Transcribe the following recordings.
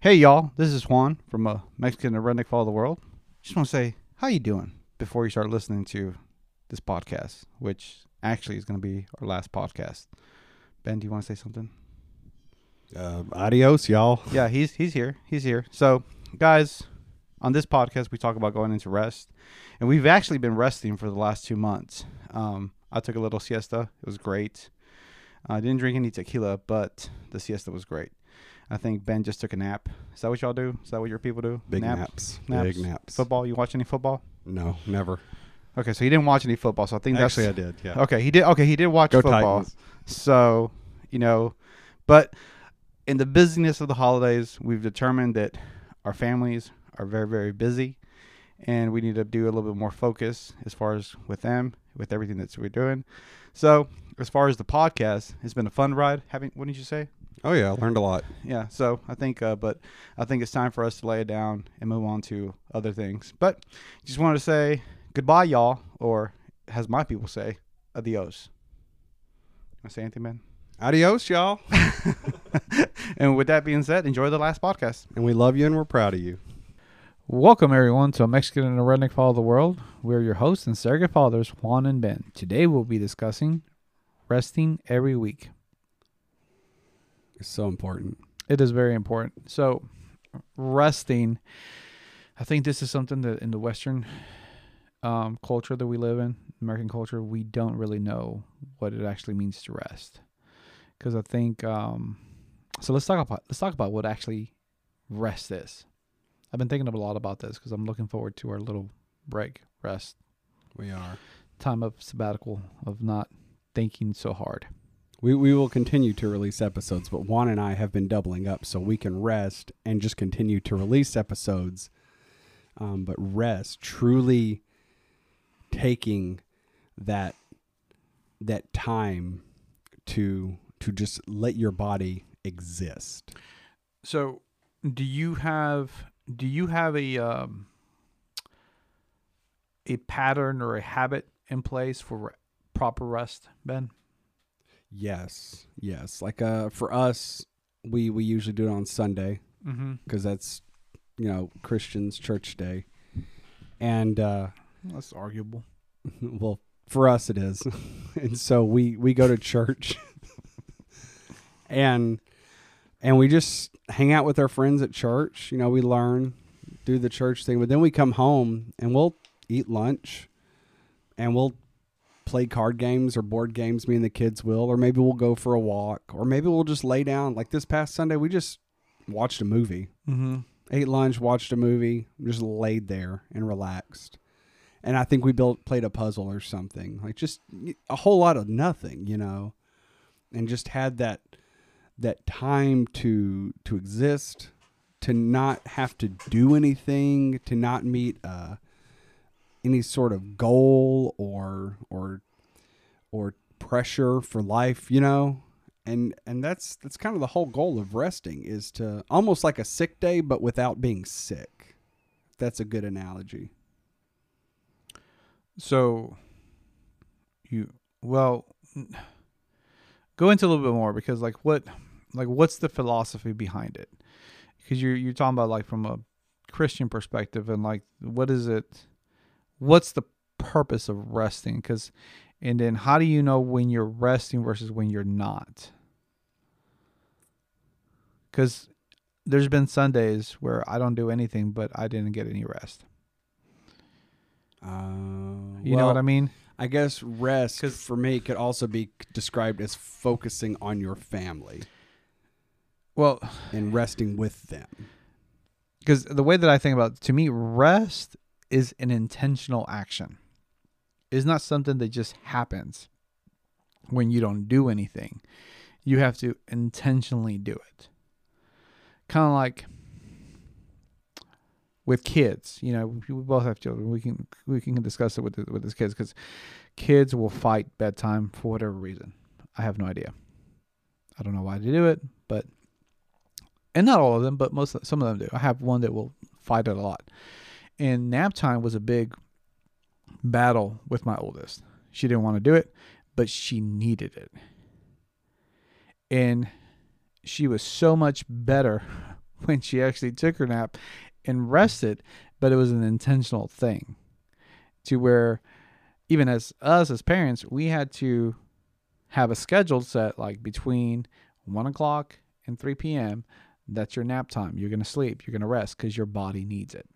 Hey y'all, this is Juan from Mexican and Redneck Follow the World. Just want to say, how you doing before you start listening to this podcast, which actually is going to be our last podcast. Ben, do you want to say something? Adios, y'all. Yeah, he's here. He's here. So, guys, on this podcast, we talk about going into rest, and we've actually been resting for the last 2 months. I took a little siesta. It was great. I didn't drink any tequila, but the siesta was great. I think Ben just took a nap. Is that what y'all do? Is that what your people do? Big naps. Big naps. Football? You watch any football? No, never. Okay, so he didn't watch any football. So I think Actually, I did. Yeah. Okay, he did. Okay, he did watch Go football. Titans. So but in the busyness of the holidays, we've determined that our families are very, very busy, and we need to do a little bit more focus as far as with them, with everything that we're doing. So as far as the podcast, it's been a fun ride. What did you say? Oh yeah, I learned a lot. Yeah, so I think, but I think it's time for us to lay it down and move on to other things. But just wanted to say goodbye, y'all, or as my people say, adios. Want to say anything, man? Adios, y'all. And with that being said, enjoy the last podcast. And we love you and we're proud of you. Welcome, everyone, to Mexican and a Redneck Follow the World. We're your hosts and surrogate fathers, Juan and Ben. Today, we'll be discussing resting every week. It's so important. It is very important. So, resting, I think this is something that in the Western culture that we live in, American culture, we don't really know what it actually means to rest. Because I think, so let's talk about what actually rest is. I've been thinking a lot about this because I'm looking forward to our little break, rest. We are. Time of sabbatical, of not thinking so hard. We will continue to release episodes, but Juan and I have been doubling up so we can rest and just continue to release episodes. But rest, truly taking that time to just let your body exist. So, do you have a pattern or a habit in place for proper rest, Ben? Yes. Like for us, we usually do it on Sunday because that's Christians' church day, and That's arguable. well, for us it is, and so we go to church, and we just hang out with our friends at church. We learn, do the church thing, but then we come home and we'll eat lunch, and we'll play card games or board games, me and the kids will, or maybe we'll go for a walk, or maybe we'll just lay down. Like this past Sunday, we just watched a movie, ate lunch, watched a movie, just laid there and relaxed. And I think we played a puzzle or something, like just a whole lot of nothing, and just had that time to exist, to not have to do anything, to not meet any sort of goal or pressure for life, and that's kind of the whole goal of resting, is to almost like a sick day, but without being sick. That's a good analogy. So, go into a little bit more, because what's the philosophy behind it? Because you're talking about like from a Christian perspective, and like what is it? What's the purpose of resting? And then how do you know when you're resting versus when you're not? Because there's been Sundays where I don't do anything, but I didn't get any rest. You know what I mean? I guess rest for me could also be described as focusing on your family. Well, and resting with them. Because the way that I think about it, to me, rest is an intentional action. It's not something that just happens when you don't do anything. You have to intentionally do it. Kind of like with kids, we both have children. We can discuss it with the kids, because kids will fight bedtime for whatever reason. I have no idea. I don't know why they do it, and not all of them, but some of them do. I have one that will fight it a lot. And nap time was a big battle with my oldest. She didn't want to do it, but she needed it. And she was so much better when she actually took her nap and rested, but it was an intentional thing to where even as us as parents, we had to have a schedule set like between 1 o'clock and 3 p.m. That's your nap time. You're going to sleep. You're going to rest because your body needs it.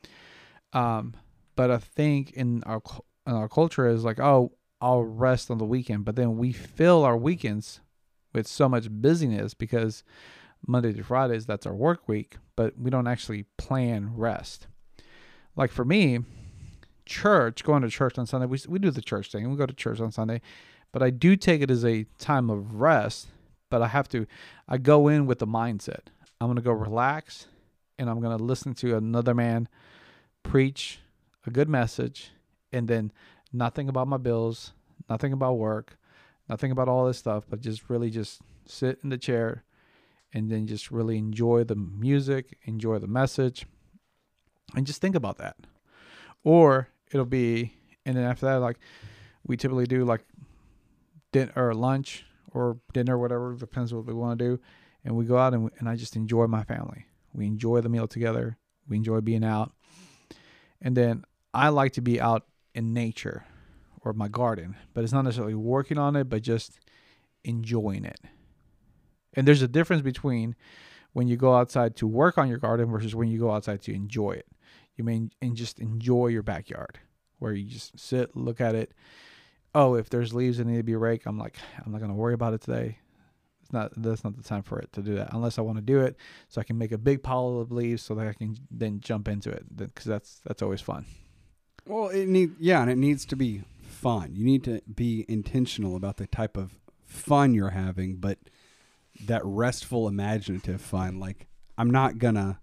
But I think in our culture is like, oh, I'll rest on the weekend. But then we fill our weekends with so much busyness because Monday to Fridays, that's our work week. But we don't actually plan rest. Like for me, going to church on Sunday, we do the church thing. We go to church on Sunday. But I do take it as a time of rest. But I go in with the mindset. I'm going to go relax and I'm going to listen to another man preach a good message, and then nothing about my bills, nothing about work, nothing about all this stuff, but just really just sit in the chair and then just really enjoy the music, enjoy the message, and just think about that. Or it'll be, and then after that, like we typically do like dinner or lunch or dinner, whatever, depends what we want to do. And we go out and I just enjoy my family. We enjoy the meal together. We enjoy being out. And then I like to be out in nature or my garden, but it's not necessarily working on it, but just enjoying it. And there's a difference between when you go outside to work on your garden versus when you go outside to enjoy it. You mean, and just enjoy your backyard where you just sit, look at it. Oh, if there's leaves that need to be raked, I'm not going to worry about it today. That's not the time for it to do that unless I want to do it so I can make a big pile of leaves so that I can then jump into it because that's always fun. Well, and it needs to be fun. You need to be intentional about the type of fun you're having, but that restful, imaginative fun. Like I'm not gonna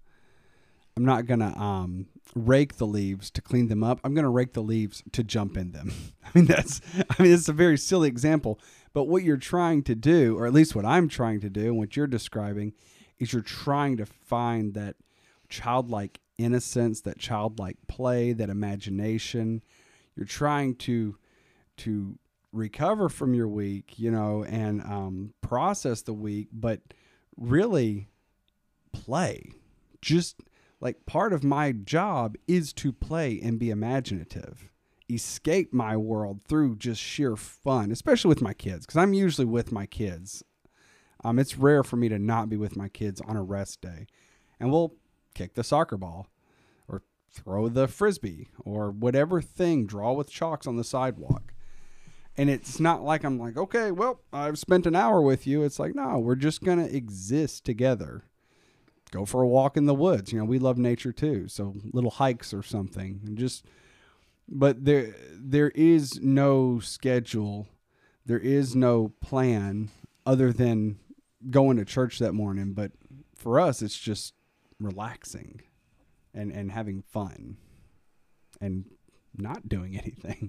rake the leaves to clean them up. I'm gonna rake the leaves to jump in them. It's a very silly example. But what you're trying to do, or at least what I'm trying to do, and what you're describing, is you're trying to find that childlike innocence, that childlike play, that imagination. You're trying to recover from your week, and process the week, but really play. Just like part of my job is to play and be imaginative. Escape my world through just sheer fun, especially with my kids, because I'm usually with my kids. It's rare for me to not be with my kids on a rest day. And we'll kick the soccer ball or throw the frisbee or whatever thing, draw with chalks on the sidewalk. And it's not like I'm like, okay, well, I've spent an hour with you. It's like, no, we're just going to exist together. Go for a walk in the woods. We love nature too. So little hikes or something, and but there is no schedule. There is no plan other than going to church that morning. But for us, it's just relaxing and having fun and not doing anything.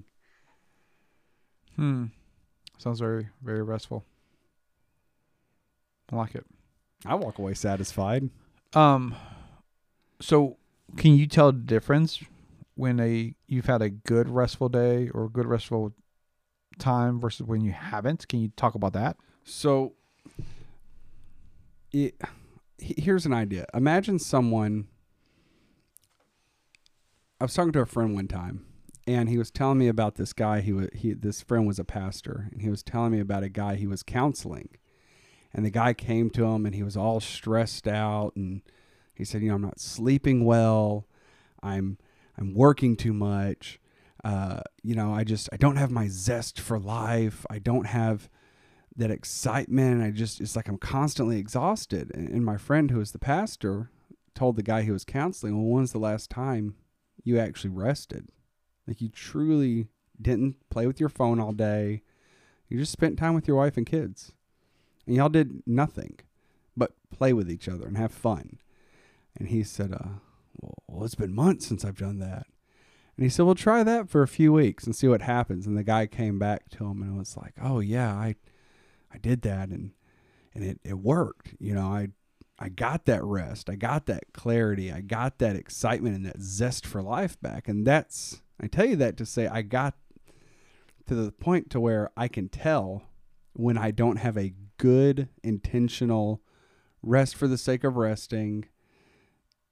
Sounds very, very restful. I like it. I walk away satisfied. So can you tell the difference when you've had a good restful day or a good restful time versus when you haven't? Can you talk about that? So here's an idea. Imagine someone. I was talking to a friend one time, and he was telling me about this guy. This friend was a pastor, and he was telling me about a guy he was counseling. And the guy came to him, and he was all stressed out, and he said, I'm not sleeping well. I'm working too much. I don't have my zest for life. I don't have that excitement. It's like I'm constantly exhausted. And my friend, who was the pastor, told the guy he was counseling, well, when's the last time you actually rested? Like you truly didn't play with your phone all day. You just spent time with your wife and kids. And y'all did nothing but play with each other and have fun. And he said, well, it's been months since I've done that. And he said, well, try that for a few weeks and see what happens. And the guy came back to him and was like, oh, yeah, I did that. And it worked. I got that rest. I got that clarity. I got that excitement and that zest for life back. And I tell you that to say I got to the point to where I can tell when I don't have a good, intentional rest for the sake of resting,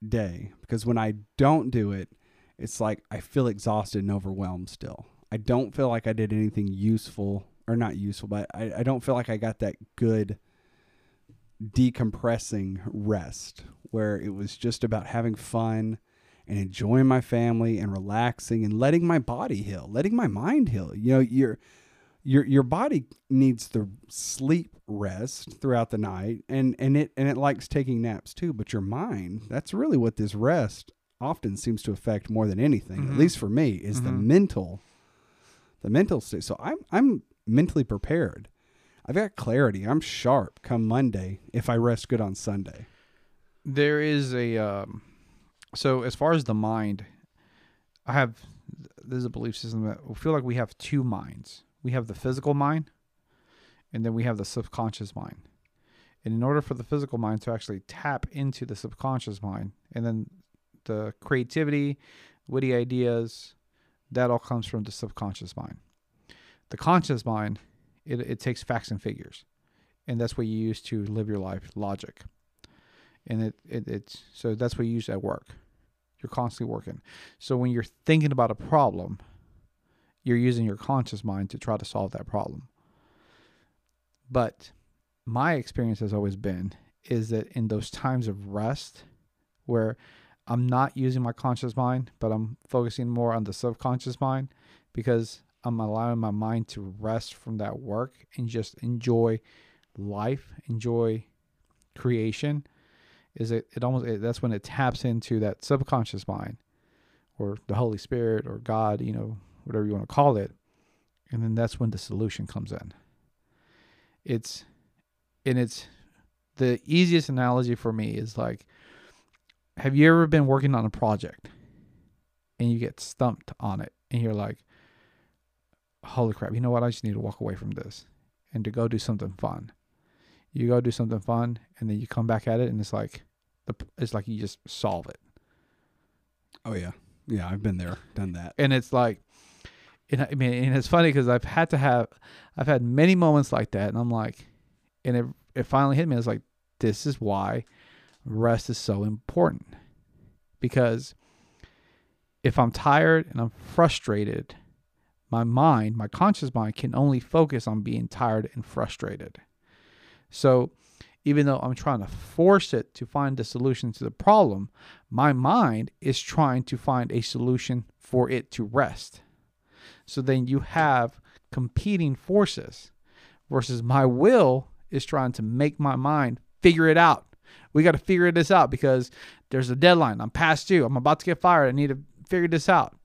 day, because when I don't do it, it's like I feel exhausted and overwhelmed still. I don't feel like I did anything useful, or not useful, but I don't feel like I got that good decompressing rest where it was just about having fun and enjoying my family and relaxing and letting my body heal, letting my mind heal. You know, your body needs the sleep rest throughout the night, and it likes taking naps too, but your mind, that's really what this rest often seems to affect more than anything, at least for me, is the mental state. So I'm mentally prepared. I've got clarity. I'm sharp come Monday if I rest good on Sunday. There is a so as far as the mind, there's a belief system that I feel like we have two minds. We have the physical mind, and then we have the subconscious mind. And in order for the physical mind to actually tap into the subconscious mind, and then the creativity, witty ideas, that all comes from the subconscious mind. The conscious mind, it takes facts and figures, and that's what you use to live your life, logic. And so that's what you use at work. You're constantly working. So when you're thinking about a problem, you're using your conscious mind to try to solve that problem. But my experience has always been is that in those times of rest where I'm not using my conscious mind, but I'm focusing more on the subconscious mind, because I'm allowing my mind to rest from that work and just enjoy life, enjoy creation, that's when it taps into that subconscious mind, or the Holy Spirit, or God, whatever you want to call it. And then that's when the solution comes in. It's the easiest analogy for me is like, have you ever been working on a project and you get stumped on it and you're like, holy crap, you know what? I just need to walk away from this and to go do something fun. You go do something fun and then you come back at it and it's like you just solve it. Oh yeah. Yeah. I've been there, done that. And it's like, and it's funny because I've had many moments like that, and I'm like, and it finally hit me. I was like, this is why rest is so important, because if I'm tired and I'm frustrated, my conscious mind can only focus on being tired and frustrated. So even though I'm trying to force it to find the solution to the problem, my mind is trying to find a solution for it to rest. So then you have competing forces versus my will is trying to make my mind figure it out. We got to figure this out because there's a deadline. I'm past due. I'm about to get fired. I need to figure this out.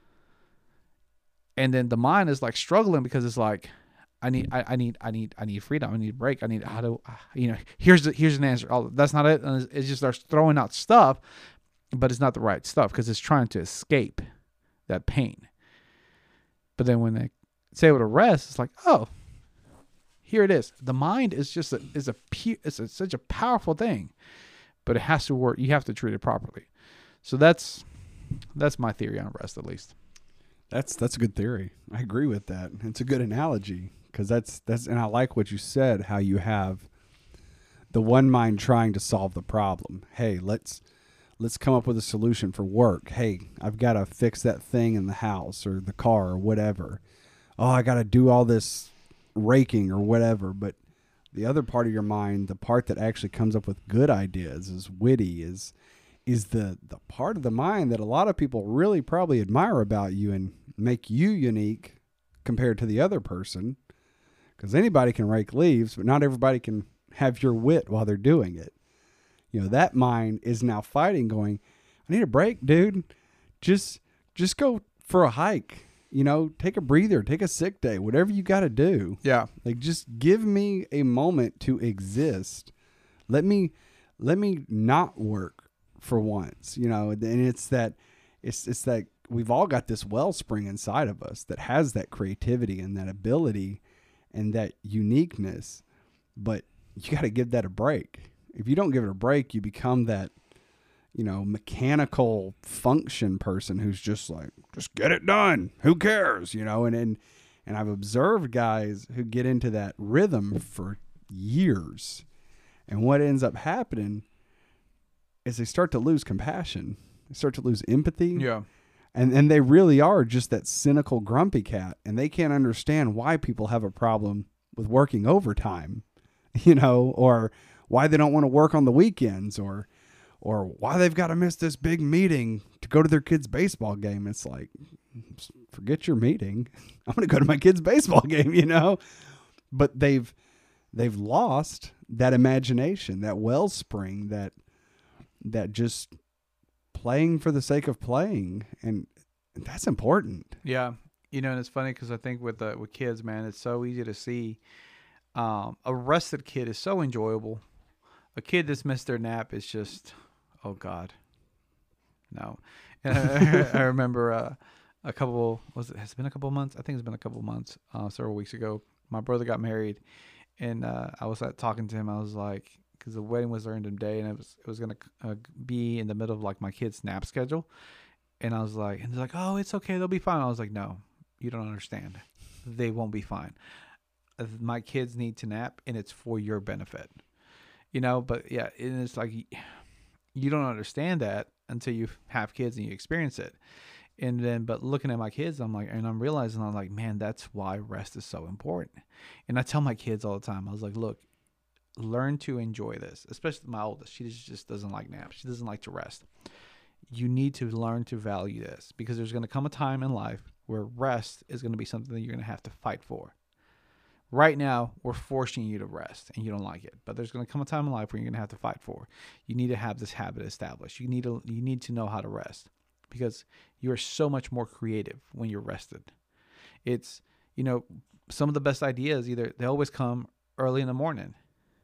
And then the mind is like struggling because it's like, I need freedom. I need a break. Here's an answer. Oh, that's not it. And it just starts throwing out stuff, but it's not the right stuff because it's trying to escape that pain. But then when they say with a rest, it's like, oh, here it is. The mind is just such a powerful thing, but it has to work. You have to treat it properly. So that's my theory on rest, at least. That's a good theory. I agree with that. It's a good analogy because that's and I like what you said. How you have the one mind trying to solve the problem. Hey, let's come up with a solution for work. Hey, I've got to fix that thing in the house or the car or whatever. Oh, I got to do all this raking or whatever. But the other part of your mind, the part that actually comes up with good ideas, is witty, is the part of the mind that a lot of people really probably admire about you and make you unique compared to the other person. Because anybody can rake leaves, but not everybody can have your wit while they're doing it. That mind is now fighting, going, I need a break, dude. Just go for a hike. Take a breather, take a sick day, whatever you got to do. Yeah. Like, just give me a moment to exist. Let me not work for once, and it's that we've all got this wellspring inside of us that has that creativity and that ability and that uniqueness, but you got to give that a break. If you don't give it a break, you become that, mechanical function person who's just like, just get it done. Who cares? And I've observed guys who get into that rhythm for years. And what ends up happening is they start to lose compassion. They start to lose empathy. Yeah. And they really are just that cynical, grumpy cat, and they can't understand why people have a problem with working overtime, or why they don't want to work on the weekends, or why they've got to miss this big meeting to go to their kid's baseball game. It's like, forget your meeting. I'm going to go to my kid's baseball game, But they've lost that imagination, that wellspring, that just playing for the sake of playing, and that's important. Yeah, and it's funny because I think with kids, man, it's so easy to see. A rested kid is so enjoyable. A kid that's missed their nap is just, oh God, no. And I remember has it been a couple of months? I think it's been a couple of months. Several weeks ago, my brother got married, and I was talking to him. I was like, because the wedding was during the day, and it was gonna be in the middle of like my kid's nap schedule, and I was like, and they're like, oh, it's okay, they'll be fine. I was like, no, you don't understand. They won't be fine. My kids need to nap, and it's for your benefit, But yeah, and it's like you don't understand that until you have kids and you experience it. And then, but looking at my kids, I'm realizing, man, that's why rest is so important. And I tell my kids all the time, I was like, look, learn to enjoy this, especially my oldest. She just doesn't like naps. She doesn't like to rest. You need to learn to value this, because there's going to come a time in life where rest is going to be something that you're going to have to fight for. Right now, we're forcing you to rest and you don't like it, but there's going to come a time in life where you're going to have to fight for. You need to have this habit established. You need to know how to rest, because you are so much more creative when you're rested. It's, some of the best ideas, they always come early in the morning,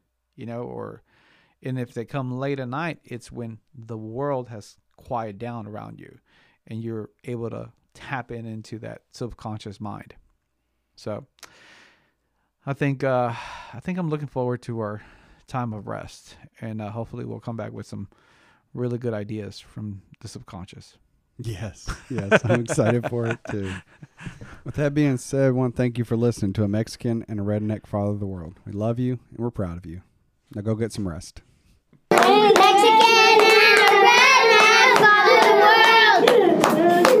and if they come late at night, it's when the world has quieted down around you and you're able to tap into that subconscious mind. So I think I'm looking forward to our time of rest, and hopefully we'll come back with some really good ideas from the subconscious. Yes, I'm excited for it too. With that being said, I want to thank you for listening to A Mexican and a Redneck Father of the World. We love you and we're proud of you. Now go get some rest. A Mexican and a redneck father of the world.